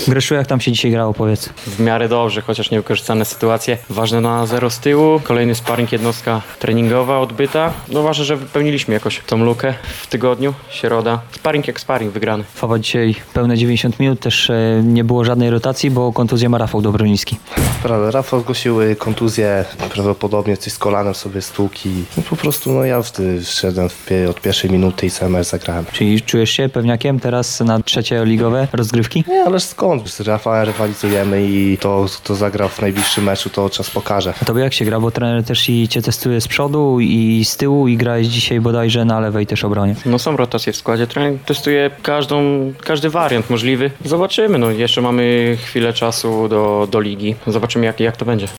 Greszu, jak tam się dzisiaj grało, powiedz? W miarę dobrze, chociaż niewykorzystane sytuacje. Ważne na 0 z tyłu. Kolejny sparring, jednostka treningowa odbyta. No ważne, że wypełniliśmy jakoś tą lukę w tygodniu. Środa. Sparring jak sparring wygrany. Fawa dzisiaj pełne 90 minut, też nie było żadnej rotacji, bo kontuzję ma Rafał Dobroniski. Prawda, Rafał zgłosił kontuzję, prawdopodobnie coś z kolanem sobie stłuki. No po prostu ja wtedy wszedłem od pierwszej minuty i cały mecz zagrałem. Czyli czujesz się pewniakiem teraz na trzecie ligowe rozgrywki? Nie, ależ skąd? Z Rafałem rywalizujemy i to, kto zagra w najbliższym meczu, to czas pokaże. A tobie jak się gra, bo trener też i cię testuje z przodu i z tyłu i grałeś dzisiaj bodajże na lewej też obronie. No są rotacje w składzie. Trener testuje każdy wariant możliwy. Zobaczymy, no jeszcze mamy chwilę czasu do ligi. Zobaczymy jak to będzie.